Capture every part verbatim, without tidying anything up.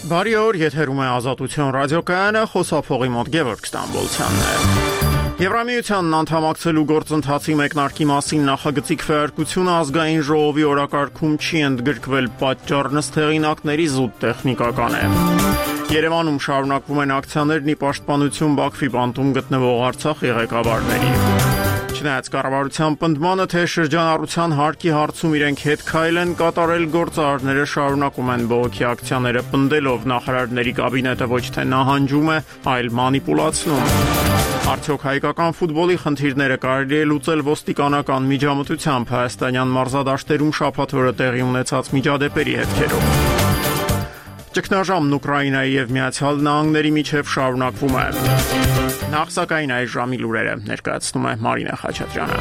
Բարի օր, եթերում է Ազատություն ռադիոկայանը, խոսափողի մոտ Գևորգ Ստամբոլցյանն է։ Եվրամիությանն անդամակցելու գործընթացի մեկնարկի մասին նախագծի քվեարկությունը ազգային ժողովի օրակարգում չի ընդգրկվել պատճառն ըստ հեղինակների զուտ տեխնիկական է։ Երևանում շարունակվում են ակցիաներն ի պաշտպանություն Բաքվի բանտում գտնվող Արցախի ղեկավարների։ Չնայած կառավարության պնդմանը, թե շրջանառության հարկի հարցում իրենք հետ քայլ են կատարել, գործարարները շարունակում են բողոքի ակցիաները պնդելով նախարարների կաբինետը ոչ թե նահանջում է, այլ մանիպուլացնում։ Արդյոք հայկական ֆուտբոլի խնդիրները կարելի է լուծել ոստիկանական միջամտությամբ հայաստանյան մարզադաշտերում շաբաթ օրը տեղի ունեցած միջադեպերի հետքերով։ Ճգնաժամն Ուկրաինայի եւ Միացյալ Նահանգների միջև շարունակվում է։ Նախ սակայն այս ժամի լուրերը ներկայացնում է Մարինա Խաչատրյանը։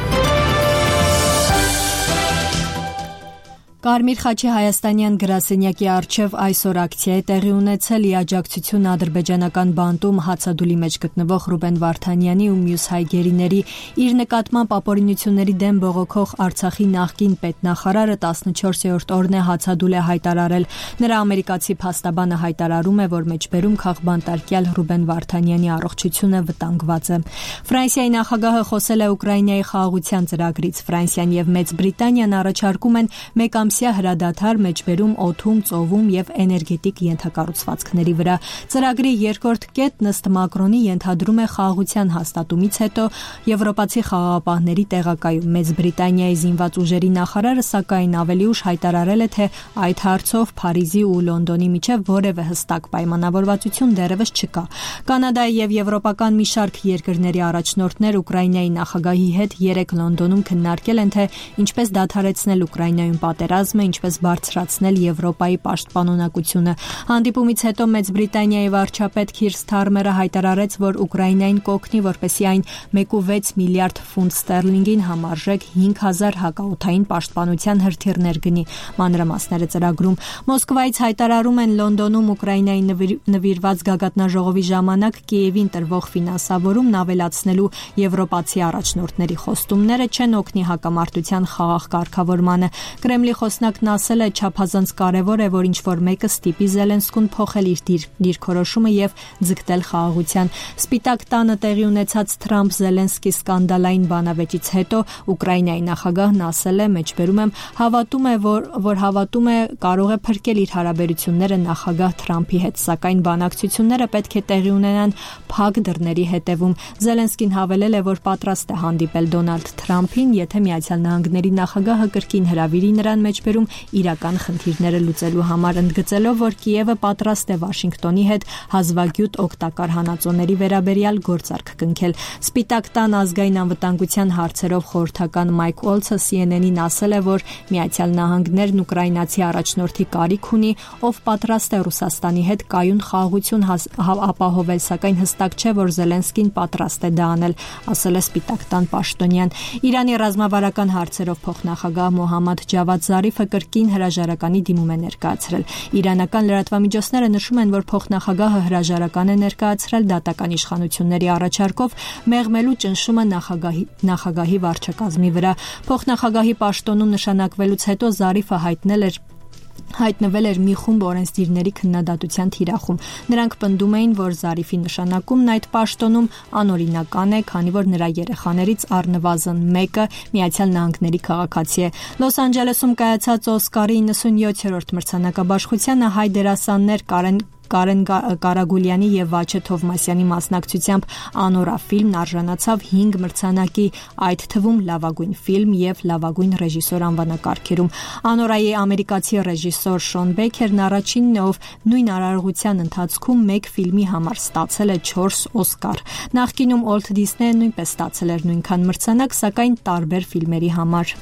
Կարմիր խաչի հայաստանյան գրասենյակի առջև այսօր ակցիա է տեղի ունեցել ի աջակցություն ադրբեջանական բանտում հացադուլի մեջ գտնվող Ռուբեն Վարդանյանի ու մյուս հայ գերիների իր նկատմամբ ապօրինությունների դեմ բողոքող Արցախի նախկին պետնախարարը տասնչորսերորդ օրն է հացադուլ է հայտարարել։ Նրա ամերիկացի փաստաբանը հայտարարում է, որ մեջբերում քաղբանտարկյալ Ռուբեն Վարդանյանի առողջությունը վտանգված է։ Ֆրանսիայի նախագահը խոսել է Ուկրաինայի խաղաղության ծրագրից։ Ֆրանսիան եւ Մեծ Բրիտանիան առաջարկում են մեկ ամսյա հրադադար մեջբերում օդում, ծովում եւ էներգետիկ ենթակառուցվածքների վրա։ Ծրագրի երկրորդ կետն ըստ Մակրոնի ենթադրում է խաղաղության հաստատումից հետո եվրոպացի խաղաղապահների տեղակայում։ Մեծ Բրիտանիայի զինված ուժերի նախարարը սակայն ավելի ուշ հայտարարել է, թե այդ հարցով Փարիզի ու Լոնդոնի միջև որևէ հստակ պայմանավորվածություն դեռևս չկա։ Կանադայի եւ եվրոպական մի շարք երկրների առաջնորդներ Ուկրաինայի նախագահի հետ երեկ Լոնդոնում քննարկել են, թե ինչպես դադարեցնել Ուկրաինայում պատերազմը, ինչպես բարձրացնել Եվրոպայի պաշտպանունակությունը։ Հանդիպումից հետո Մեծ Բրիտանիայի վարչապետ Քիր Սթարմերը հայտարարեց, որ Ուկրաինային կօգնի, որպեսզի այն մեկ կόμμα վեց միլիարդ ֆունտ ստերլինգին համարժեք հինգ հազար հակաօդային պաշտպանության հրթիռներ գնի։ Մանրամասները ծրագրում Մոսկվայից հայտարարում են Լոնդոնում Ուկրաինայի նվիրված գագաթնաժողովի ժամանակ Կիևին տրվող ֆինանսավորումն ավելացնելու եվրոպացի առաջնորդների խոստումները չեն օգնի հակամարտության խաղաղ կարգավորմանը։ Կրեմլի խոսնակն ասել է, չափազանց կարևոր է, որ ինչ-որ մեկը ստիպի Զելենսկուն փոխել իր դիրքորոշումը եւ ձգտել խաղաղության։ Սպիտակ տանը տեղի ունեցած Թրամփ-Զելենսկի սկանդալային բանավեճից հետո Ուկրաինայի նախագահն ասել է, մեջբերում եմ, հավատում է, որ, որ հավատում է կարող է փրկել իր հարաբերությունները նախագահ Թրամփի հետ, սակայն բանակցությունները պետք է տեղի ունենան փակ դռների հետևում։ Զելենսկին հավելել է, որ պատրաստ է հանդիպել Դոնալդ Թրամփին, եթե Միացյալ Նահանգների նախագահը կրկին հրավիրի նրան մեջբերում իրական խնդիրները լուծելու համար, ընդգծելով, որ Կիևը պատրաստ է Վաշինգտոնի հետ հազվագյուտ օգտակար հանածոների վերաբերյալ գործարք կնքել։ Սպիտակ տան ազգային անվտանգության հարցերով խորհրդական Մայք Օլցը սի են են-ին ասել է, որ Միացյալ Նահանգներն ուկրաինացի առաջնորդի կարիք ունի, ով պատրաստ է Ռուսաստանի հետ կայուն խաղաղություն ապահովել, սակայն հստակ չէ, որ Զելենսկին պատրաստ է դա անել, ասել է Սպիտակ տան պաշտոնյան։ Իրանի ռազմավարական հարցերով փոխնախագահ Մոհամմադ Ջավադ Զարիֆը կրկին հրաժարականի դիմում է ներկայացրել։ Իրանական լրատվամիջոցները նշում են, որ փոխնախագահը հրաժարական է ներկայացրել դատական իշխանությունների առաջարկով մեղմելու ճնշումը նախագահի, նախագահի վարչակազմի վրա։ Փոխնախագահի պաշտոնում նշանակվելուց հետո Զարիֆը հայտնել էր հայտնվել էր մի խումբ օրենսդիրների քննադատության թիրախում։ Նրանք պնդում էին, որ Զարիֆի նշանակումն այդ պաշտոնում անօրինական է, քանի որ նրա երեխաներից առնվազն մեկը Միացյալ Նահանգների քաղաքացի է։ Լոս Անջելեսում կայացած Օսկարի իննսունյոթերորդ մրցանակաբաշխությանը հայ դերասաններ Կարեն Կարեն Կարագուլյանի եւ Վաչե Թովմասյանի մասնակցությամբ Անորա ֆիլմն արժանացավ հինգ մրցանակի, այդ թվում լավագույն ֆիլմ եւ լավագույն ռեժիսոր անվանակարգերում։ Անորայի ամերիկացի ռեժիսոր Շոն Բեքերն առաջինն է, ով նույն արարողության ընթացքում մեկ ֆիլմի համար ստացել է չորս Օսկար։ Նախկինում Walt Disney-ն նույնպես ստացել էր նույնքան մրցանակ, սակայն տարբեր ֆիլմերի համար։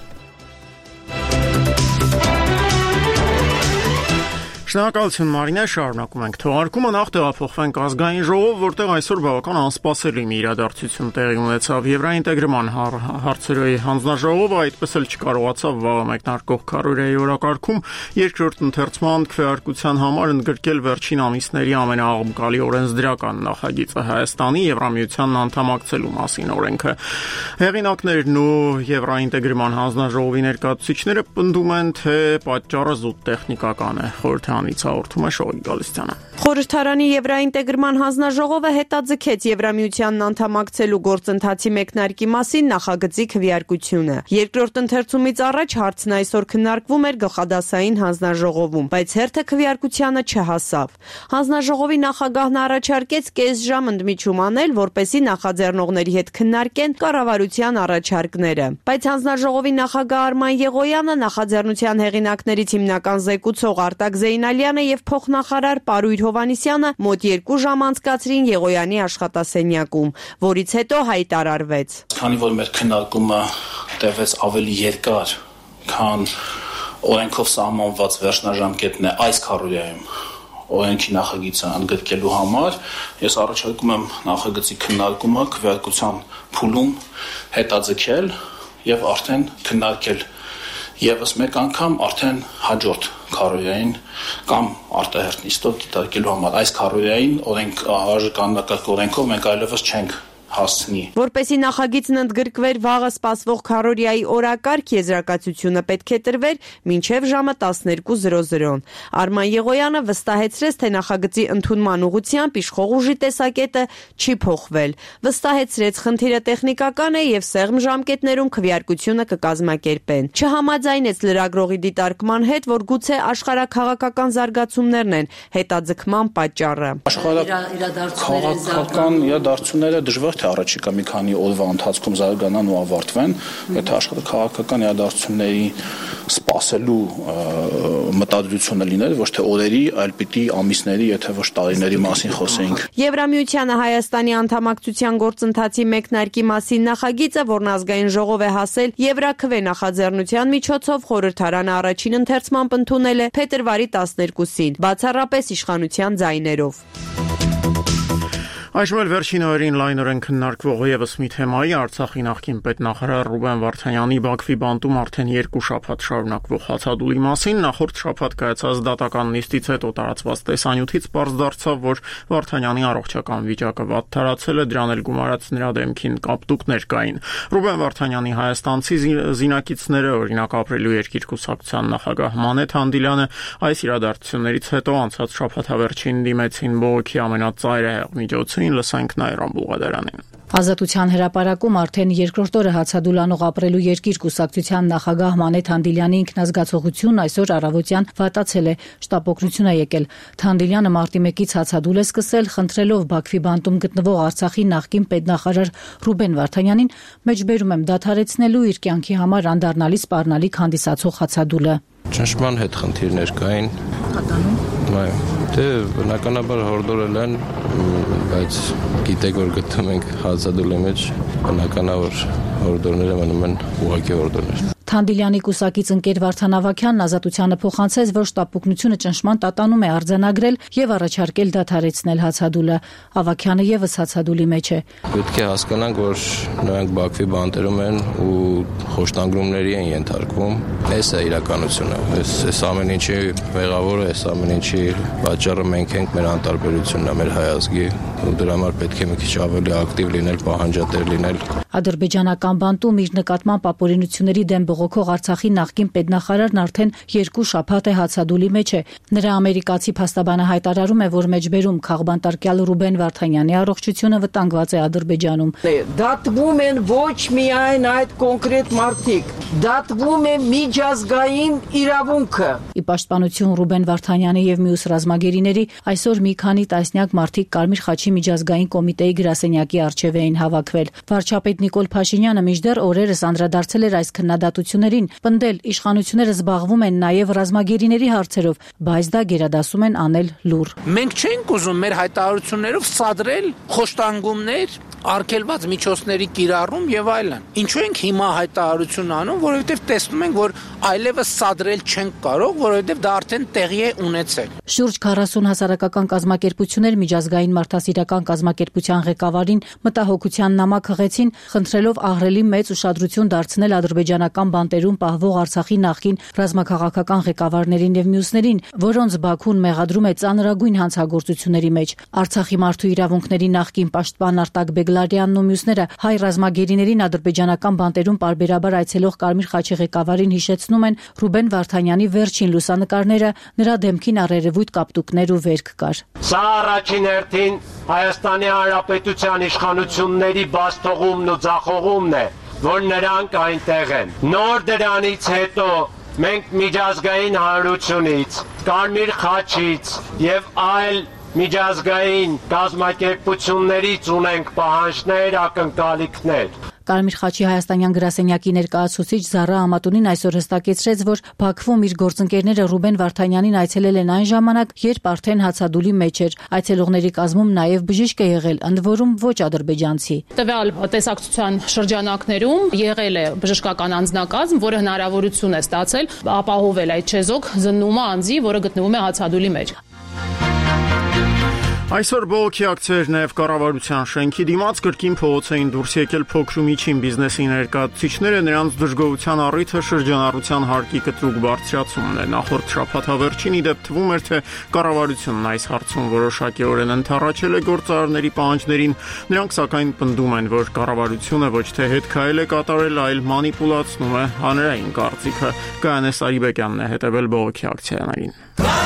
Շնորհակալություն Մարինե, շարունակում ենք թողարկումը, նախ տեղափոխվենք ազգային ժողով, որտեղ այսօր բավական անսպասելի մի իրադարձություն տեղի ունեցավ։ Եվրաինտեգրման հարցերի հանձնաժողովը այդպես էլ չկարողացավ վաղը մեկնարկող քարոզիայի օրակարգում երկրորդ ընթերցման քվեարկության համար ընդգրկել վերջին ամիսների ամենաաղմկալի օրենսդրական նախագիծը Հայաստանի Եվրամիությանն անդամակցելու մասին օրենքը։ Հեղինակներն ու Եվրաինտեգրման հանձնաժողովի ներկայացուցիչները պնդում են, թե պատճառը զուտ տեխնիկական է։ Խորհրդի Վրաստանից հաղորդում է Շողի Գալստյանը։ Խորհրդարանի Եվրաինտեգրման հանձնաժողովը հետաձգեց Եվրամիությանն անդամակցելու գործընթացի մեկնարկի մասին նախագծի քվեարկությունը։ Երկրորդ ընթերցումից առաջ հարցն այսօր քննարկվում էր գլխադասային հանձնաժողովում, բայց հերթը քվեարկությանը չհասավ։ Հանձնաժողովի նախագահն առաջարկեց կես ժամ ընդմիջում անել, որպեսզի նախաձեռնողների հետ քննարկեն կառավարության առաջարկները։ Բայց հանձնաժողովի նախագահ Արման Եղոյանը, նախաձեռնության հեղինակներից հիմնական զեկուցող Արտակ Զեյնալյանը եւ փոխնախարար Պարույր Հովհաննիսյանը մոտ երկու ժամ անցկացրին Եղոյանի աշխատասենյակում, որից հետո հայտարարվեց. Քանի որ մեր քննարկումը տևեց ավելի երկար, քան օրենքով սահմանված վերջնաժամկետն է այս քառորիայում օրենքի նախագիծը ընդգրկելու համար, ես առաջարկում եմ նախագծի քննարկումը քվեարկության փուլում հետաձգել եւ արդեն քննարկել եւս մեկ անգամ արդեն հաջորդ քառորիային կամ արտահերթ նիստով դիտարկելու համար։ Այս քառորիային օրենք արժեկանոնակարգ օրենքով մենք այլևս չենք հասցնի։ Որպեսզի նախագիծն ընդգրկվեր վաղը սպասվող քառորիայի օրակարգ, եզրակացությունը պետք է տրվեր մինչև ժամը տասներկու զրո զրոն։ Արման Եղոյանը վստահեցրեց, թե նախագծի ընդունման ուղղությամբ իշխող ուժի տեսակետը չի փոխվել։ Վստահեցրեց, խնդիրը տեխնիկական է եւ սեղմ ժամկետներում քվեարկությունը կկազմակերպեն։ Չհամաձայնեց լրագրողի դիտարկման հետ, որ գուցե աշխարհաքաղաքական զարգացումներն են հետաձգման պատճառը։ Աշխարհաքաղաքական իրադարձությունները դժվար թե առաջիկա մի քանի օրվա ընթացքում զարգանան ու ավարտվեն, եթե աշխարհաքաղաքական իրադարձությունների սպասելու մտադրությունը լիներ, ոչ թե օրերի, այլ պիտի ամիսների, եթե ոչ տարիների մասին խոսեինք։ Եվրամիությանը Հայաստանի անդամակցության գործընթացի մեկնարկի մասին նախագիծը, որն ազգային ժողով է հասել Եվրաքվե նախաձեռնության միջոցով, խորհրդարանը առաջին ընթերցմամբ ընդունել է փետրվարի տասներկուսին, բացառապես իշխանության ձայներով։ Այժմ էլ վերջին օրերին լայնորեն քննարկվող ևս մի թեմայի Արցախի նախկին պետնախարար Ռուբեն Վարդանյանի Բաքվի բանտում արդեն երկու շաբաթ շարունակվող հացադուլի մասին նախորդ շաբաթ կայացած դատական նիստից հետո տարածված տեսանյութից պարզ դարձավ, որ Վարդանյանի առողջական վիճակը վատթարացել է, դրան էլ գումարած նրա դեմքին կապտուկներ կային։ Ռուբեն Վարդանյանի հայաստանցի զինակիցները, օրինակ ապրելու երկիր կուսակցության նախագահ Մանեթ Հանդիլյանը այս իրադարձություններից հետո անցած շաբաթավերջին դիմեցին բողոքի ամենածայրահեղ միջոցին, լսենք Նաիրա Բուղադարանին։ Ազատության հրապարակում արդեն երկրորդ օրը հացադուլանող ապրելու երկիր կուսակցության նախագահ Մանեթ Հանդիլյանի ինքնազգացողությունն այսօր առավոտյան վատացել է, շտապօգնություն է եկել։ Հանդիլյանը մարտի մեկից հացադուլ է սկսել, խնդրելով Բաքվի բանտում գտնվող Արցախի նախկին պետնախարար Ռուբեն Վարդանյանին մեջբերում եմ դադարեցնելու իր կյանքի համար անդառնալի սպառնալիք հանդիսացող հացադուլը։ Ճնշման հետ խնդիրներ կային։ Դե բնականաբար հորդորել են, բայց գիտեք, որ գտնում ենք հացադուլի մեջ, բնականաբար հորդորները մնում են ուղղակի հորդորներ։ Հանդիլյանի կուսակից ընկեր Վարդան Ավագյանն Ազատությանը փոխանցեց, որ շտապօգնությունը ճնշման տատանում է արձանագրել եւ առաջարկել դադարեցնել հացադուլը։ Ավագյանը եւս հացադուլի մեջ է։ Պետք է հասկանանք, որ նրանք Բաքվի բանտերում են ու խոշտանգումների են ենթարկվում։ Այս է իրականությունը։ Այս այս ամեն ինչի մեղավորը, այս ամեն ինչի պատճառը մենք ենք, մեր անտարբերությունն է, մեր հայազգի, ու դրա համար պետք է մի քիչ ավելի ակտիվ լինել, պահանջատեր լինել։ Ադրբեջանական բանտում իր նկատմամբ ապօրինությունների դեմ բողոքող Արցախի նախկին պետնախարարն արդեն երկու շաբաթ է հացադուլի մեջ է։ Նրա ամերիկացի փաստաբանը հայտարարում է, որ մեջբերում քաղբանտարկյալ Ռուբեն Վարդանյանի առողջությունը վտանգված է Ադրբեջանում։ Դատվում են ոչ միայն այդ կոնկրետ մարդիկ, դատվում է միջազգային իրավունքը։ Ի պաշտպանություն Ռուբեն Վարդանյանի եւ մյուս ռազմագերիների այսօր մի քանի տասնյակ մարդիկ Կարմիր խաչի միջազգային կոմիտեի գրասենյակի առջև էին հավաքվել։ Վարչապետ Նիկոլ Փաշինյանը մինչդեռ օրերս անդրադարձել էր այս քննադատություններին, պնդել իշխանությունները զբաղվում են նաև ռազմագերիների հարցերով, բայց դա գերադասում են անել լուռ։ Մենք չենք ուզում մեր հայտարարություններով սադրել խոշտանգումներ, արգելված միջոցների կիրառում եւ այլն։ Ինչու ենք հիմա հայտարարություն անում, որովհետեւ տեսնում ենք, որ այլևս սադրել չենք կարող, որովհետեւ դա արդեն տեղի է ունեցել։ Շուրջ քառասուն հասարակական կազմակերպություններ, միջազգային մարդասիրական վարչական կազմակերպության ղեկավարին մտահոգության նամակ հղեցին, խնդրելով ահռելի մեծ ուշադրություն դարձնել ադրբեջանական բանտերում պահվող Արցախի նախկին ռազմաքաղաքական ղեկավարներին եւ մյուսներին, որոնց Բաքուն մեղադրում է ծանրագույն հանցագործությունների մեջ։ Արցախի մարդու իրավունքների նախկին պաշտպան Արտակ Բեգլարյանն ու մյուսները հայ ռազմագերիներին ադրբեջանական բանտերում պարբերաբար այցելող Կարմիր խաչի ղեկավարին հիշեցնում են Ռուբեն Վարդանյանի վերջին լուսանկարները, նրա դեմքին առերևույթ կապտուկներ ու վերք կար։ Սա առաջին հերթին Հայաստանի Հանրապետության իշխանությունների բացթողումն ու ձախողումն է, որ նրանք այնտեղ են։ Նոր դրանից հետո մենք միջազգային հանրությունից, Կարմիր խաչից եւ այլ միջազգային կազմակերպություններից ունենք պահանջներ, ակնկալիքներ։ Կարմիր խաչի հայաստանյան գրասենյակի ներկայացուցիչ Զառա Ամատունին այսօր հստակեցրեց, որ Բաքվում իր գործընկերները Ռուբեն Վարդանյանին այցելել են այն ժամանակ, երբ արդեն հացադուլի մեջ էր։ Այցելողների կազմում նաև բժիշկ է եղել, ընդ որում ոչ ադրբեջանցի։ Տվյալ տեսակցության շրջանակներում եղել է բժշկական անձնակազմ, որը հնարավորություն է ստացել ապահովել այդ չեզոք զննումը անձի, որը գտնվում է հացադուլի մեջ։ Այսօր բողոքի ակցիեր նաև կառավարության շենքի դիմաց կրկին փողոց էին դուրս եկել փոքր ու միջին բիզնեսի ներկայացուցիչները, նրանց դժգոհության առիթը շրջանառության հարկի կտրուկ բարձրացումն է։ Նախորդ շաբաթավերջին ի դեպ թվում էր, թե կառավարությունն այս հարցում որոշակիորեն ընդառաջել է գործարարների պահանջներին, նրանք սակայն պնդում են, որ կառավարությունը ոչ թե հետքայել է կատարել, այլ մանիպուլացնում է հանրային կարծիքը։ Գայանե Սարիբեկյանն է հետևել բողոքի ակցիաներին։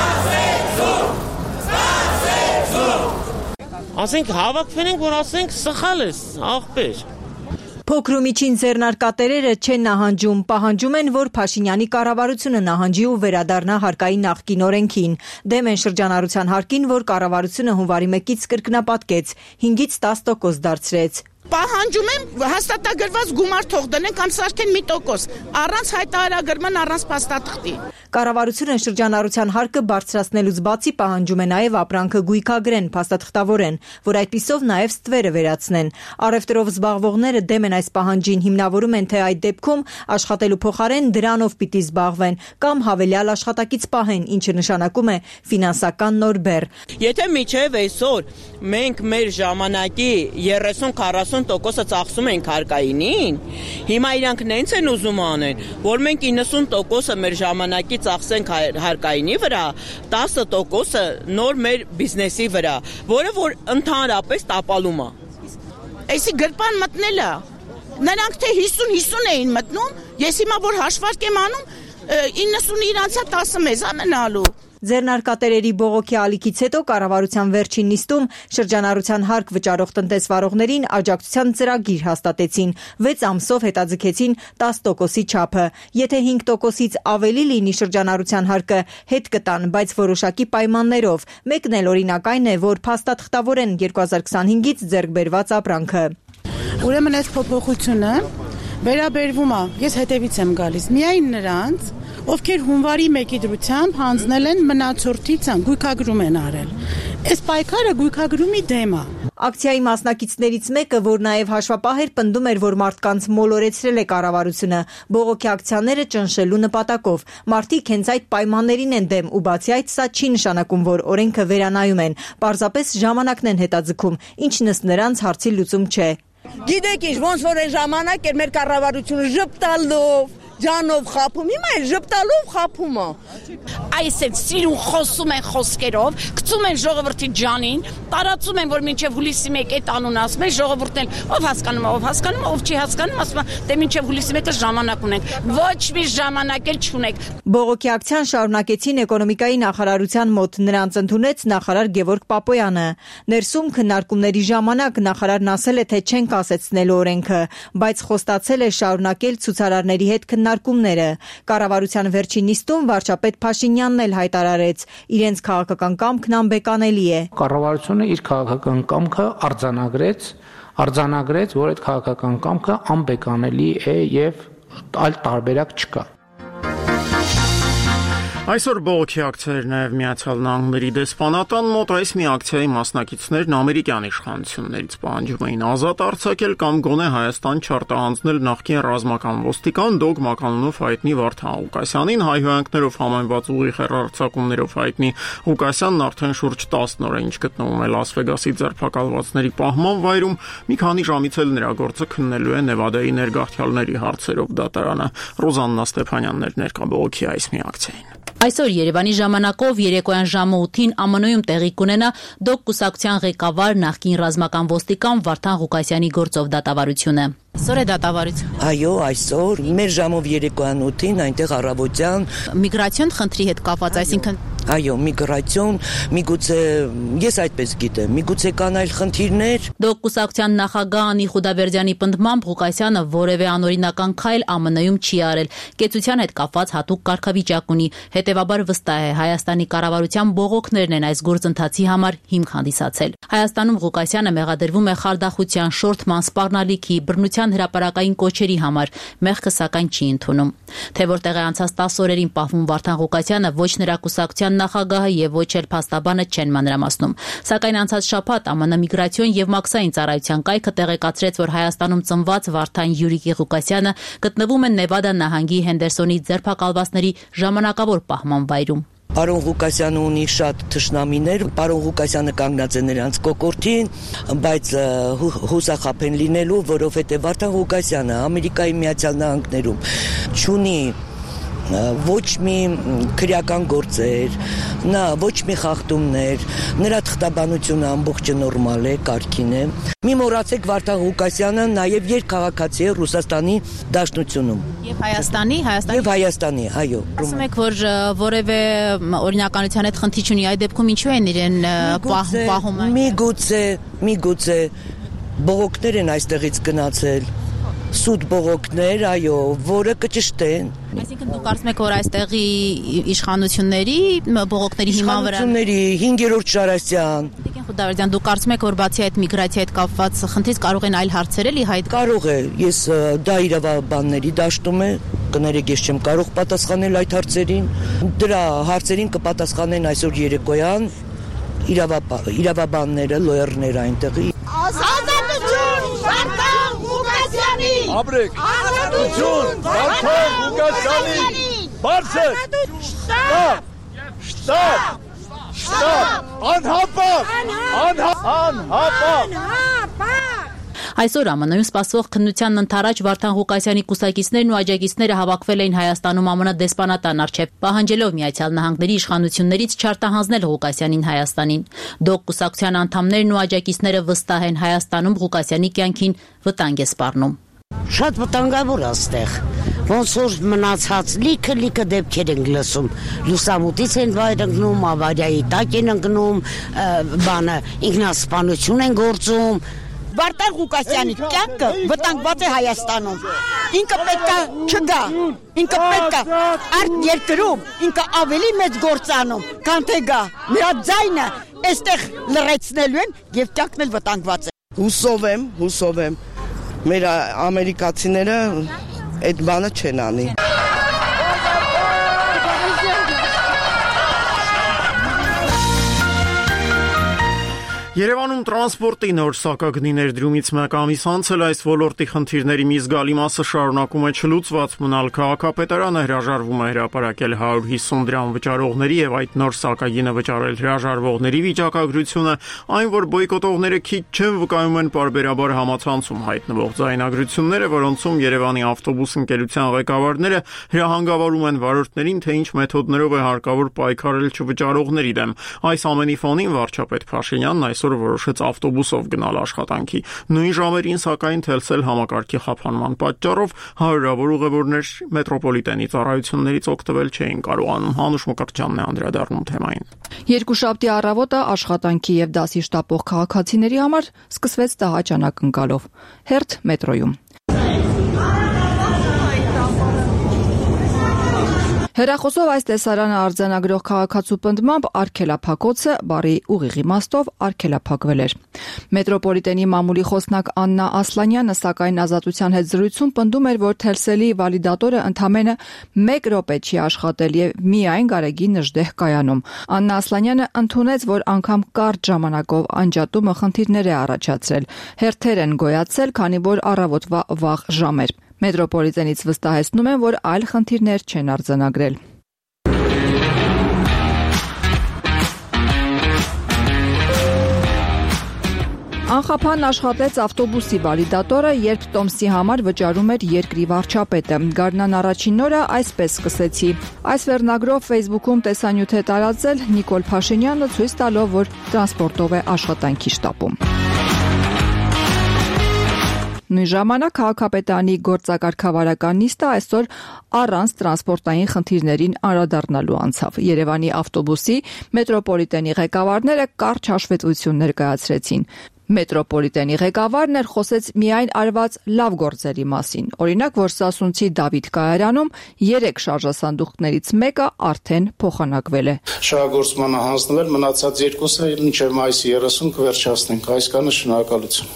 Ասենք հավաքվենք, որ ասենք սխալ ես, աղբեր։ Փոքր ու միջին ձեռնարկատերերը չեն նահանջում, պահանջում են, որ Փաշինյանի կառավարությունը նահանջի ու վերադառնա հարկային նախկին օրենքին։ Դեմ են շրջանառության հարկին, որ կառավարությունը հունվարի մեկից կրկնապատկեց, հինգից տաս տոկոս դարձրեց։ Պահանջում եմ հաստատագրված գումար թող դնեն կամ սարքեն մի տոկոս, առանց հայտարարագրման, առանց փաստաթղթի։ Կառավարությունը շրջանառության հարկը բարձրացնելուց բացի պահանջում է նաև ապրանքը գույքագրեն, փաստաթղթավորեն, որ այդպիսով նաև ստվերը վերացնեն։ Առևտրով զբաղվողները դեմ են այս պահանջին, հիմնավորում են, թե այդ դեպքում աշխատելու փոխարեն դրանով պիտի զբաղվեն կամ հավելյալ աշխատակից պահեն, ինչը նշանակում է ֆինանսական նոր բեռ։ Եթե միջև այսօր մենք մեր ժամանակի երեսուն քառասուն տոկոսը ծախսում ենք հարկայինին, հիմա իրանք նենց են ուզում անեն, որ մենք իննսուն տոկոսը մեր ժամանակի ծախսենք հարկայինի վրա, տասը տոկոսը նոր մեր բիզնեսի վրա, որը որ ընդհանրապես տապալում է։ Այսի գրպան մտնելը, նրանք թե հիսուն հիսուն էին մտնում, ես հիմա որ հաշվարկ եմ անում, իննսուն իրանցա տասը մեզ ամենալու։ Ձեռնարկատերերի բողոքի ալիքից հետո կառավարության վերջին նիստում շրջանառության հարկ վճարող տնտեսվարողներին աջակցության ծրագիր հաստատեցին, վեց ամսով հետաձգեցին տաս տոկոսի չափը։ Եթե հինգ տոկոսից ավելի լինի շրջանառության հարկը, հետ կտան, բայց որոշակի պայմաններով։ Մեկն էլ օրինակ այն է, որ փաստաթղթավորեն երկու հազար քսանհինգից ձեռք բերված ապրանքը։ Ուրեմն այս փոփոխությունը վերաբերվում է, ես հետևից եմ գալիս, միայն նրանց, ովքեր հունվարի մեկի դրությամբ հանձնել են մնացորդից գույքագրում են արել։ Այս պայքարը գույքագրումի դեմ է։ Ակցիայի մասնակիցներից մեկը, որ նաև հաշվապահ էր, պնդում էր, որ մարդկանց մոլորեցրել է կառավարությունը բողոքի ակցիաները ճնշելու նպատակով։ Մարդիկ հենց այդ պայմաններին են դեմ ու բացի այդ սա չի նշանակում, որ օրենքը վերանայում են, պարզապես ժամանակն են հետաձգում, ինչն ըստ նրանց հարցի լուծում չէ։ Գիտեք ինչ, ոնց որ այն ժամանակ էր մեր կառավարությունը ժպտալով, ջանով խափում, հիմա է ժպտալով խափում է։ Այս այդ սիրուն խոսում են խոսքերով, գցում են ժողովրդի ջանին, տարածում են, որ մինչև հուլիսի մեկ այդ անուն ասում են, ժողովուրդն էլ ով հասկանում է, ով հասկանում է, ով չի հասկանում, ասում է, դե մինչև հուլիսի մեկը ժամանակ ունենք, ոչ մի ժամանակ էլ չունենք։ Բողոքի ակցիան շարունակեցին էկոնոմիկայի նախարարության մոտ, նրանց ընդունեց նախարար Գևորգ Պապոյանը։ Ներսում քննարկումների ժամանակ նախարարն ասել է, թե չեն կասեցնել օրենքը, բայց խոստացել է շարունակել ցուցարարների հետ քննարկումները։ Կառավարության վերջին նիստում վարչապետ Փաշինյանն էլ հայտարարեց, իրենց քաղաքական կամքն անբեկանելի է։ Կառավարությունը իր քաղաքական կամքը արձանագրեց, արձանագրեց, որ այդ քաղաքական կամքը անբեկանելի է եւ այլ տարբերակ չկա։ Այսօր բողոքի ակցիա էր նաև Միացյալ Նահանգների դեսպանատան մոտ այս մի ակցիայի մասնակիցներն ամերիկյան իշխանություններից պահանջում էին ազատ արձակել կամ գոնե Հայաստան չարտահանձնել նախկին ռազմական ոստիկան Դոգ Մականունով հայտնի Վարդան Ղուկասյանին, հայհոյանքներով համեմված ուղիղ հեռարձակումներով հայտնի Ղուկասյանն արդեն շուրջ տասն օր է ինչ գտնվում է Լաս Վեգասի ձերբակալվածների պահման վայրում, մի քանի ժամից էլ նրա գործը քննելու է Նևադայի ներգաղթյալների հարցերով դատարանը։ Ռոզաննա Ստեփանյանն էր ներկա բողոքի այս մի ակցիային։ Այսօր Երևանի ժամանակով երեկոյան ժամը ութին ԱՄՆ-ում տեղի կունենա Դոգ կուսակցության ղեկավար նախկին ռազմական ոստիկան Վարդան Ղուկասյանի գործով դատավարությունը։ Այսօր է դատավարություն։ Այո, այսօր մեր ժամով երեկոյան ութին այնտեղ առավոտյան միգրացիոն խնդրի հետ կապված, այսինքն այո, միգրացիոն, միգուցե ես այդպես գիտեմ, միգուցե կան այլ խնդիրներ։ Դոգ կուսակցության նախագահ Անի Խուդաբերդյանի պնդմամբ Ղուկասյանը որևէ անօրինական քայլ ԱՄՆ-ում չի արել։ Կեցության հետ կապված հատուկ կարգավիճակ ունի, հետևաբար վստահ է Հայաստանի կառավարության բողոքներն են այս գործընթացի համար հիմք հանդիսացել։ Հայաստանում Ղուկասյանը մեղադրվում է խարդախության, շորթման, սպառնալիքի, բռնության հրապարակային կոչերի համար, մեղքը սակայն չի ընդունում։ Թե որտեղ է անցած տասը օրերին պահվում Վարդան Ղուկասյանը, ոչ նրա կուսակցության նախագահը եւ ոչ էլ փաստաբանը չեն մանրամասնում։ Սակայն անցած շաբաթ ԱՄՆ միգրացիոն եւ մաքսային ծառայության կայքը տեղեկացրեց, որ Հայաստանում ծնված Վարդան Յուրիկի Ղուկասյանը գտնվում է Նևադա նահանգի Հենդերսոնի ձերբակալվածների ժամանակավոր պահման վայրում։ Պարոն Ղուկասյանը ունի շատ թշնամիներ, պարոն Ղուկասյանը կանգնած է նրանց կոկորդին, բայց հուսախապ են լինելու, որովհետև Վարդան Ղուկասյանը Ամերիկայի Միացյալ Նահանգներում չունի ոչ մի քրեական գործեր, նա ոչ մի խախտումներ, նրա թղթաբանությունը ամբողջը նորմալ է, կարգին է։ Մի մոռացեք Վարդան Ղուկասյանը նաև երկքաղաքացի է Ռուսաստանի Դաշնությունում։ Եվ Հայաստանի, Հայաստանի Եվ Հայաստանի, այո։ Ասում եք, որ որևէ օրինականության հետ խնդիր չունի, այդ դեպքում ինչու են իրեն պահում։ Միգուցե, միգուցե բողոքներ են այստեղից գնացել։ Սուտ բողոքներ, այո, որը կճշտեն։ Այսինքն դուք կարծում եք, որ այստեղի իշխանությունների բողոքների հիման վրա իշխանությունների հինգերորդ Շարասյան։ Տիկին Խուդաբերդյան, դուք կարծում եք, որ բացի այդ միգրացիայի հետ կապված խնդրից կարող են այլ հարցեր էլի հայտ։ Կարող է, ես դա իրավաբանների դաշտում է, կներեք, ես չեմ կարող պատասխանել այդ հարցերին։ Դրա հարցերին կպատասխանեն այսօր երեկոյան իրավաբանները, լոյերները այնտեղի։ Ապրեք, ազատություն, Վարդան Ղուկասյանի, բարձր, շտապ, շտապ, շտապ, անհապաղ, անհապաղ։ Այսօր ԱՄՆ-ում սպասվող քննությանն ընդառաջ Վարդան Ղուկասյանի կուսակիցներն ու աջակիցները հավաքվել էին Հայաստանում ԱՄՆ դեսպանատան առջև, պահանջելով Միացյալ Նահանգների իշխանություններից չարտահանձնել Ղուկասյանին Հայաստանին։ Դոգ կուսակցության անդամներն ու աջակիցները վստահ են Հայաստանում Ղուկասյանի կյանքին վտանգ է սպառնում։ Շատ վտանգավոր է այստեղ, ոնց որ մնացած լիքը լիքը դեպքեր են լսում, լուսամուտից են վայր ընկնում, ավարիայի տակ են ընկնում, բանը ինքնասպանություն են գործում։ Վարդան Ղուկասյանի կյանքը վտանգված է Հայաստանում։ Ինքը պետքա չգա, ինքը պետքա արդ երկրում, ինքը ավելի մեծ գործանում, քան թե գա։ Նրա ձայնը այստեղ լռեցնելու են եւ կյանքն էլ վտանգված է։ Հուսով եմ, հուսով եմ։ Մեր ամերիկացիները այդ բանը չեն անի։ Երևանում տրանսպորտի նոր սակագնի ներդրումից մեկ ամիս անց էլ այս ոլորտի խնդիրների մի զգալի մասը շարունակում է չլուծված մնալ։ Քաղաքապետարանը հրաժարվում է հրապարակել հարյուր հիսուն դրամ վճարողների եւ այդ նոր սակագինը վճարել հրաժարվողների վիճակագրությունը, այն որ բոյկոտողները քիչ չեն վկայում են պարբերաբար համացանցում հայտնվող ձայնագրությունները, որոնցում Երևանի ավտոբուս ընկերության ղեկավարները հրահանգավորում են վարորդներին, թե ինչ մեթոդներով է հարկավոր պայքարել չվճարողների դեմ։ Այս ամենի ֆոնին վարչապետ Փաշինյանն այսօր որոշեց ավտոբուսով գնալ աշխատանքի։ Նույն ժամերին սակայն թելսել համակարգի խափանման պատճառով հարյուրավոր ուղևորներ մետրոպոլիտենի ծառայություններից օգտվել չէին կարողանում։ Հանուշ Մկրտչյանն է անդրադառնում թեմային։ Երկուշաբթի առավոտը աշխատանքի եւ դասի շտապող քաղաքացիների համար սկսվեց տհաճ անակնկալով։ Հերթ մետրոյում։ Հեռախոսով այս տեսարանը արձանագրող քաղաքացու պնդմամբ արգելափակոցը բառի ուղիղ իմաստով արգելափակվել էր։ Մետրոպոլիտենի մամուլի խոսնակ Աննա Ասլանյանը սակայն Ազատության հետ զրույցում պնդում էր, որ Թելսելի վալիդատորը ընդամենը մեկ րոպե չի աշխատել եւ միայն Գարեգի Նժդեհ կայանում։ Աննա Ասլանյանը ընդունեց, որ անգամ կարճ ժամանակով անջատումը խնդիրներ է առաջացրել։ Հերթեր են գոյացել, քանի որ առավոտվա վաղ ժամ էր։ Մետրոպոլիտենից վստահեցնում են, որ այլ խնդիրներ չեն արձանագրել։ Անխափան աշխատեց ավտոբուսի վալիդատորը, երբ տոմսի համար վճարում էր երկրի վարչապետը։ Գարնան առաջին օրը այսպես սկսեցի։ Այս վերնագրով Facebook-ում տեսանյութ է տարածել Նիկոլ Փաշինյանը, ցույց տալով, որ տրանսպորտով է աշխատանքի շտապում։ Նույն ժամանակ քաղաքապետարանի գործակարգավարական նիստը այսօր առանց տրանսպորտային խնդիրներին անդրադառնալու անցավ։ Երևանի ավտոբուսի մետրոպոլիտենի ղեկավարները կարճ հաշվետվություն ներկայացրեցին։ Մետրոպոլիտենի ղեկավարն էր խոսեց միայն արված լավ գործերի մասին։ Օրինակ, որ Սասունցի Դավիթ կայարանում երեք շարժասանդուղքներից մեկը արդեն փոխանակվել է։ Շահագործմանը հանձնվել, մնացած երկուսը մինչև մայիսի երեսուն կվերջացնենք։ Այս կանը շնորհակալություն։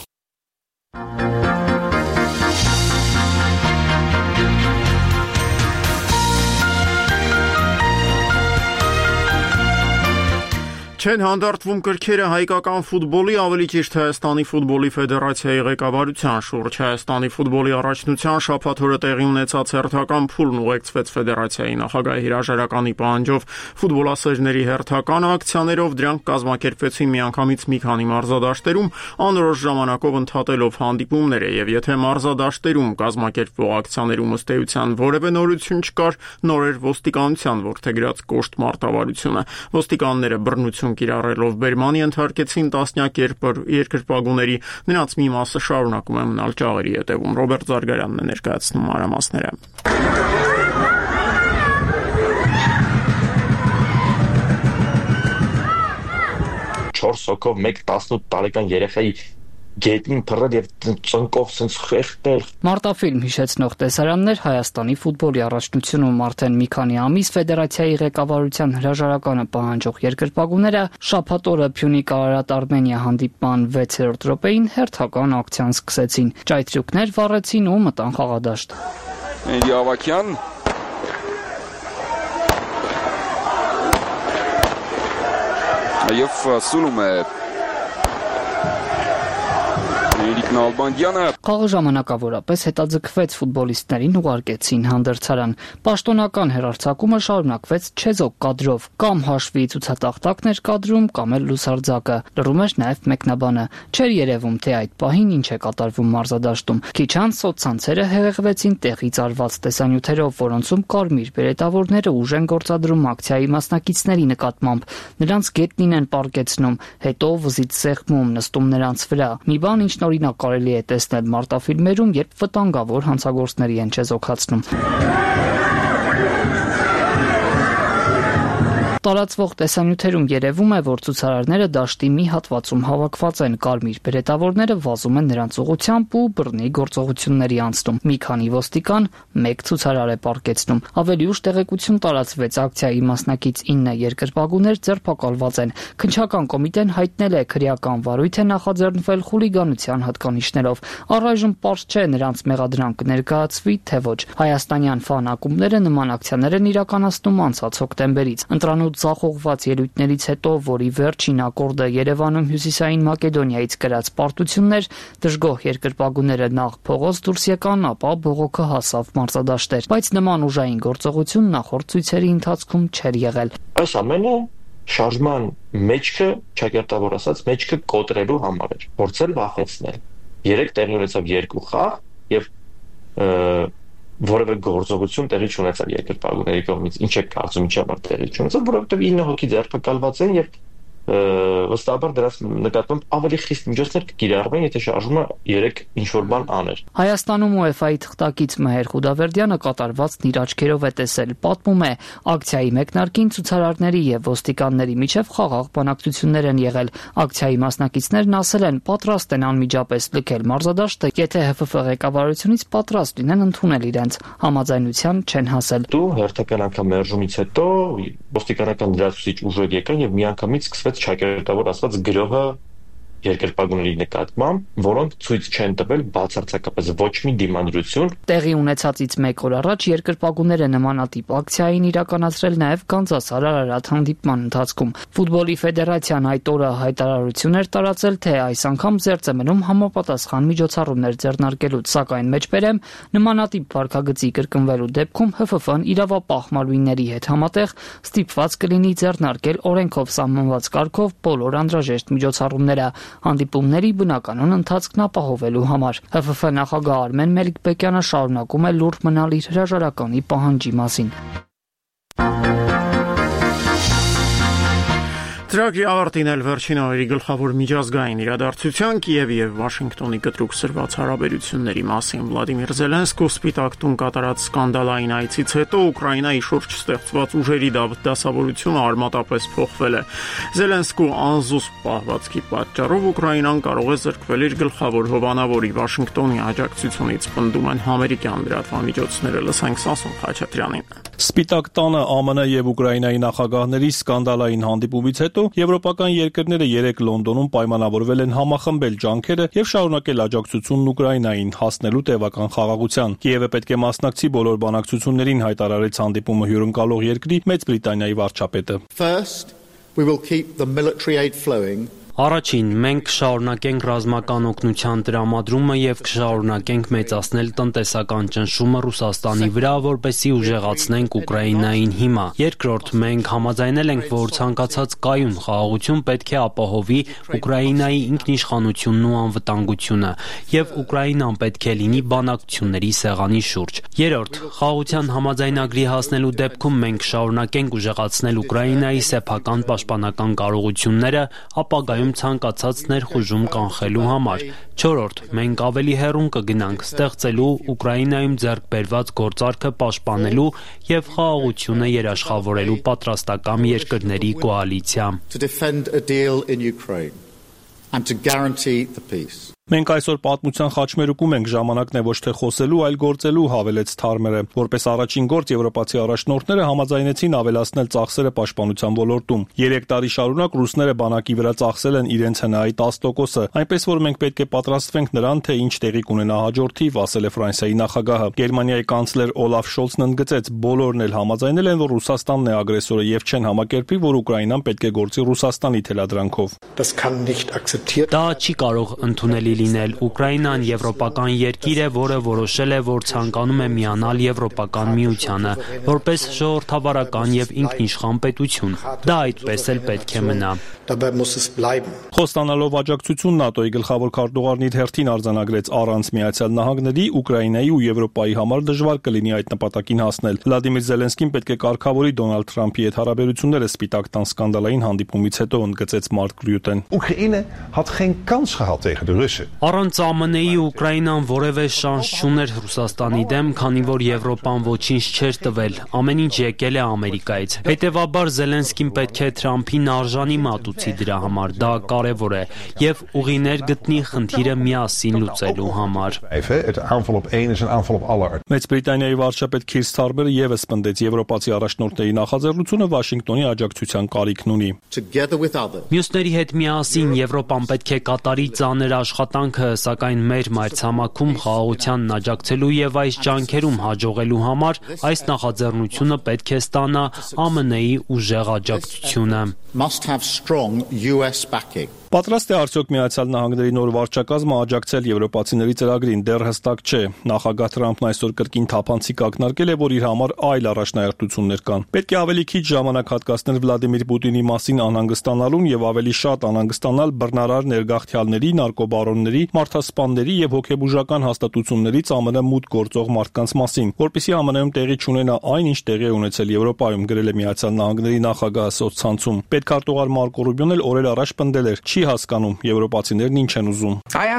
Չեն հանդարտվում կրքերը հայկական ֆուտբոլի, ավելի ճիշտ Հայաստանի ֆուտբոլի ֆեդերացիայի ղեկավարության շուրջ։ Հայաստանի ֆուտբոլի առաջնության շաբաթ օրը տեղի ունեցած հերթական փուլն ուղեկցվեց ֆեդերացիայի նախագահի հրաժարականի պահանջով ֆուտբոլասերների հերթական ակցիաներով, դրանք կազմակերպվեցին միանգամից մի քանի մարզադաշտերում, անորոշ ժամանակով ընդհատելով հանդիպումները, եւ եթե մարզադաշտերում կազմակերպվող ակցիաներում ըստ էության որևէ նորություն չկար, նոր էր ոստիկանության որդեգրած կոշտ մարտավարությունը։ Ոստիկանները բռնություն կիրառելով բերման ենթարկեցին տասնյակ երկրպագուների, նրանց մի մասը շարունակում է մնալ ճաղերի ետևում։ Ռոբերտ Զարգարյանն է ներկայացնում մանրամասները։ չորս հոգով մեկ տասնութ տարեկան երեխայի գետին փռել եւ ծնկով sense խեղդել։ Մարտաֆիլմ հիշեցնող տեսարաններ Հայաստանի ֆուտբոլի առաջնությունում արդեն մի քանի ամիս ֆեդերացիայի ղեկավարության հրաժարականը պահանջող երկրպագուները շաբաթ օրը Փյունիկ Արարատ Արմենիա հանդիպման վեցերորդ րոպեին հերթական ակցիան սկսեցին։ Ճայթրուկներ վառեցին ու մտան խաղադաշտ։ Մենդի Ավակյան Եվ սունում է Խաղը ժամանակավորապես հետաձգվեց, ֆուտբոլիստներին ուղարկեցին հանդերձարան։ Պաշտոնական հեռարձակումը շարունակվեց չեզոք կադրով, կամ հաշվի ցուցատախտակն էր կադրում, կամ էլ լուսարձակը։ Լռում էր նաև մեկնաբանը։ Չէր երևում, թե այդ պահին ինչ է կատարվում մարզադաշտում։ Քիչ անց սոցցանցերը հեղեղվեցին տեղից արված տեսանյութերով, որոնցում կարմիր բերետավորները ուժ են գործադրում ակցիայի մասնակիցների նկատմամբ։ Նրանց գետնին են պառկեցնում, հետո վզից սեղմում, նստում նրանց վրա։ Մի բան, ինչ օրինակ կարելի է տեսնել մարտաֆիլմերում, երբ վտանգավոր հանցագործների են չեզոքացնում։ Տարածվող տեսանյութերում երևում է, որ ցուցարարները դաշտի մի հատվածում հավաքված են, կարմիր բերետավորները վազում են նրանց ուղղությամբ ու բռնի գործողությունների անցնում։ Մի քանի ոստիկան մեկ ցուցարար է պառկեցնում։ Ավելի ուշ տեղեկություն տարածվեց, ակցիայի մասնակից ինը երկրպագուներ ձերբակալված են։ Քննչական կոմիտեն հայտնել է, քրեական վարույթ է նախաձեռնվել խուլիգանության հատկանիշներով։ Առայժմ պարզ չէ նրանց մեղադրանք կներկայացվի, թե ոչ։ Հայաստանյան ֆան ակումբները նման ակցիաներ են իրականացնում անցած հոկտեմբերից։ Ընտրանոց ձախողված ելույթներից հետո, որի վերջին ակորդը Երևանում Հյուսիսային Մակեդոնիայից կրած պարտություններ, դժգոհ երկրպագուները նախ փողոց դուրս եկան, ապա բողոքը հասավ մարզադաշտեր, բայց նման ուժային գործողություն նախորդ ցույցերի ընթացքում չէր եղել։ Այս ամենը շարժման մեջքը, ճակերտավոր ասած, մեջքը կոտրելու համար էր, փորձել վախեցնել։ Երեք տեղի ունեցավ երկու խաղ եւ որևէ գործողություն տեղի չունեցավ երկրպագուների կողմից։ Ինչ է կարծում, ինչի համար տեղի չունեցավ, որովհետև ինը հոգի ձերբակալված են եւ վստահաբար դրանց նկատմամբ ավելի խիստ միջոցներ կկիրառվեն, եթե շարժումը երեք ինչ-որ բան աներ։ Հայաստանում UEFA-ի թղթակից Մհեր Խուդավերդյանը կատարվածն իր աչքերով է տեսել, պատմում է, ակցիայի մեկնարկին ցուցարարների եւ ոստիկանների միջև խաղաղ բանակցություններ են եղել։ Ակցիայի մասնակիցներն ասել են, պատրաստ են անմիջապես լքել մարզադաշտը, եթե Հ Ֆ Ֆ ղեկավարությունից պատրաստ լինեն ընդունել իրենց, համաձայնության չեն հասել։ Դու հերթական անգամ մերժումից հետո ոստիկանական լրացուցիչ ուժեր եկան եւ միանգամից սկսվեց ճակերտավոր ասած գրոհը երկրպագուների նկատմամբ, որոնք ցույց չեն տվել բացարձակապես ոչ մի դիմադրություն։ Տեղի ունեցածից մեկ օր առաջ երկրպագուները նմանատիպ ակցիային իրականացրել նաև Կանզաս Արարատ հանդիպման ընթացքում։ Ֆուտբոլի ֆեդերացիան այդ օրը հայտարարություն էր տարածել, թե այս անգամ զերծ է մնում համապատասխան միջոցառումներ ձեռնարկելուց, սակայն մեջբերեմ նմանատիպ վարքագծի կրկնվելու դեպքում Հ Ֆ Ֆ-ն իրավապահ մարմինների հետ համատեղ ստիպված կլինի ձեռնարկել օրենքով սահմանված կարգով բոլոր անհրաժեշտ միջոցառումները հանդիպումների բնականon ընթացքն ապահովելու համար։ Հ Ֆ Ֆ նախագահ Արմեն Մելիքբեկյանը շարունակում է լուրջ մնալ իր հրաժարականի պահանջի մասին։ Ծրագրի ավարտին էլ վերջին օրերի գլխավոր միջազգային իրադարձության Կիևի եւ Վաշինգտոնի կտրուկ սրված հարաբերությունների մասին Վլադիմիր Զելենսկու Սպիտակ տուն կատարած սկանդալային այցից հետո Ուկրաինայի շուրջ ստեղծված ուժերի դասավորությունը արմատապես փոխվել է։ Զելենսկու անզուսպ պահվածքի պատճառով Ուկրաինան կարող է զրկվել իր գլխավոր հովանավորի Վաշինգտոնի աջակցությունից, պնդում են ամերիկյան լրատվամիջոցները։ Լսենք Սասուն Խաչատրյանին։ Սպիտակ տանը Ა Մ Ն եւ Ուկրաինայի նախագահների սկանդալային հանդիպումից հետո եվրոպական երկրները երեք Լոնդոնում պայմանավորվել են համախմբել ջանքերը եւ շարունակել աջակցությունն Ուկրաինային հասնելու տևական խաղաղության։ Կիևը պետք է մասնակցի բոլոր բանակցություններին, հայտարարեց հանդիպումը հյուրընկալող երկրի Մեծ Բրիտանիայի վարչապետը։ First, we will keep the military aid flowing. Առաջին, մենք կշարունակենք ռազմական օգնության տրամադրումը եւ կշարունակենք մեծացնել տնտեսական ճնշումը Ռուսաստանի վրա, որպեսզի ուժեղացնենք Ուկրաինային հիմա։ Երկրորդ, մենք համաձայնել ենք, որ ցանկացած կայուն խաղաղություն պետք է ապահովի Ուկրաինայի ինքնիշխանությունն ու անվտանգությունը, եւ Ուկրաինան պետք է լինի բանակցությունների սեղանի շուրջ։ Երրորդ, խաղաղության համաձայնագրի հասնելու դեպքում մենք կշարունակենք ուժեղացնել Ուկրաինայի սեփական պաշտպանական կարողությունները, ապագայում ցանկացած ներխուժում կանխելու համար։ Չորրորդ, մենք ավելի հեռուն կգնանք ստեղծելու Ուկրաինայում ձեռք բերված գործարքը պաշտպանելու եւ խաղաղությունը երաշխավորելու պատրաստական երկրների կոալիցիա։ To defend a deal in Ukraine and to guarantee the peace. Մենք այսօր պատմության խաչմերուկում ենք, ժամանակն է ոչ թե խոսելու, այլ գործելու, հավելեց Թարմերը։ Որպես առաջին գործ եվրոպացի առաջնորդները համաձայնեցին ավելացնել ծախսերը պաշտպանության ոլորտում։ Երեք տարի շարունակ ռուսները բանակի վրա ծախսել են իրենց հնայի տասը տոկոսը, այնպես որ մենք պետք է պատրաստվենք նրան, թե ինչ տեղի կունենա հաջորդիվ, ասել է Ֆրանսիայի նախագահը։ Գերմանիայի կանցլեր Օլաֆ Շոլցն ընդգծեց, բոլորն էլ համաձայնել են, որ Ռուսաստանն է ագրեսորը եւ չեն համակերպվի, որ Ուկրաինան պետք է գործի Ռուսաստանի թելադրանքով։ Դա չի կարող ընդունելի լինել։ Ուկրաինան եվրոպական երկիր է, որը որոշել է, որ ցանկանում է միանալ Եվրոպական միությանը, որպես ժողովրդավարական եւ ինքնիշխան պետություն։ Դա այդպես էլ պետք է մնա։ Խոստանալով աջակցություն ՆԱՏՕ-ի գլխավոր քարտուղարն իր հերթին արձանագրեց, առանց Միացյալ Նահանգների Ուկրաինայի ու Եվրոպայի համար դժվար կլինի այդ նպատակին հասնել։ Վլադիմիր Զելենսկին պետք է կարգավորի Դոնալդ Թրամփի հետ հարաբերությունները Սպիտակ տան սկանդալային հանդիպումից հետո, ընդգծեց Մարկ Ռյուտեն։ Oekraïne had geen kans gehad tegen de Russen. Առանց ಆ Մ Ն-ի Ուկրաինան որևէ շանս չուներ Ռուսաստանի դեմ, քանի որ Եվրոպան ոչինչ չէր տվել։ Ամեն ինչ եկել է Ամերիկայից։ Հետևաբար Զելենսկին պետք է Թրամփին արժանի մատուցի դրա համար։ Դա կարևոր է եւ ուղիներ գտնի խնդիրը միասին լուծելու համար։ Մեծ Բրիտանիայի վարչապետ Քիր Սթարմերը եւս պնդեց եվրոպացի առաջնորդների նախաձեռնությունը Վաշինգտոնի աջակցության կարիքն ունի։ Մյուսների հետ միասին Եվրոպան պետք է կատարի ծանր աշխատանքը, սակայն մեր մայրցամաքում խաղաղությանն աջակցելու եւ այս ջանքերում հաջողելու համար այս նախաձեռնությունը պետք է ստանա ಆ Մ Ն-ի ուժեղ աջակցությունը։ Պատրաստ է արդյոք Միացյալ Նահանգների նոր վարչակազմը աջակցել եվրոպացիների ծրագրին, դեռ հստակ չէ։ Նախագահ Թրամփն այսօր կրկին թափանցիկ ակնարկել է, որ իր համար այլ առաջնահերթություններ կան։ Պետք է ավելի քիչ ժամանակ հատկացնել Վլադիմիր Պուտինի մասին անհանգստանալուն եւ ավելի շատ անհանգստանալ բռնարար ներգաղթյալների, նարկոբարոնների, մարդասպանների եւ հոգեբուժական հաստատություններից ԱՄՆ մուտք գործող մարդկանց մասին, որպեսզի ԱՄՆ-ում տեղի չունենա այն, ինչ տեղի է ունեցել Եվրոպայում, գրել է Միացյալ Նահանգների նախագահը սոցցանցում։ Պետքարտուղար Մարկո Ռուբիոն էլ օրեր առաջ պնդել էր, չի հասկանում եվրոպացիներն ինչ են ուզում։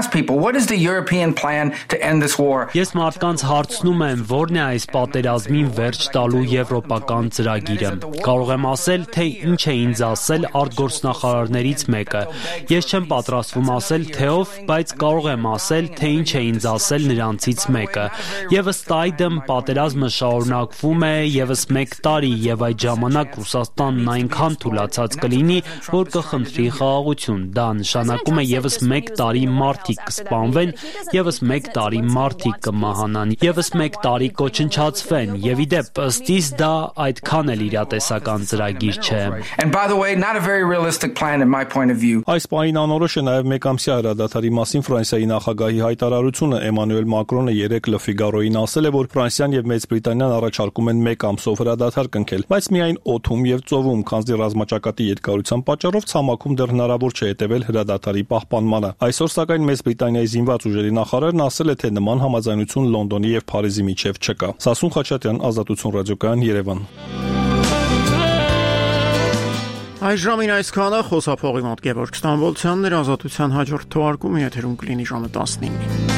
Ես մարդկանց հարցնում եմ, որն է այս պատերազմին վերջ տալու եվրոպական ծրագիրը։ Կարող եմ ասել, թե ինչ է ինձ ասել արտգործնախարարներից մեկը։ Ես չեմ պատրաստվում ասել, թե ով, բայց կարող եմ ասել, թե ինչ է ինձ ասել նրանցից մեկը։ Եվ ըստ այդմ պատերազմը շարունակվում է եւս մեկ տարի, եւ այդ ժամանակ Ռուսաստանն այնքան թուլացած կլինի, որ կխնդրի խաղաղություն։ Դա նշանակում է եւս մեկ տարի մարդիկ կսպանվեն, եւս մեկ տարի մարդիկ կմահանան, եւս մեկ տարի կոչնչացվեն, եւ ի դեպ ըստիս դա այդքան էլ իրատեսական ծրագիր չէ։ Այս պահին անորոշ է նաեւ մեկամսյա հրադադարի մասին Ֆրանսիայի նախագահի հայտարարությունը։ Էմանուել Մակրոնը երեկ Le Figaro-ին ասել է, որ Ֆրանսիան եւ Մեծ Բրիտանիան առաջարկում են մեկ ամսով հրադադար կնքել, բայց միայն օդում եւ ծովում, քանզի ռազմաճակատի երկարության պատճառով ցամաքում դեռ հնարավոր չէ հետևել հրադադարի պահպանմանը։ Այսօր սակայն Մեծ Բրիտանիայի զինված ուժերի նախարարն ասել է, թե նման համաձայնություն Լոնդոնի եւ Փարիզի միջև չկա։ Սասուն Խաչատրյան, Ազատություն ռադիոկայան, Երևան։ Այս ժամին այսքանը, խոսափողի մոտ Գևորգ Ստամբոլցյանն էր, Ազատության հաջորդ թողարկումը եթերում կլինի ժամը տասնինին։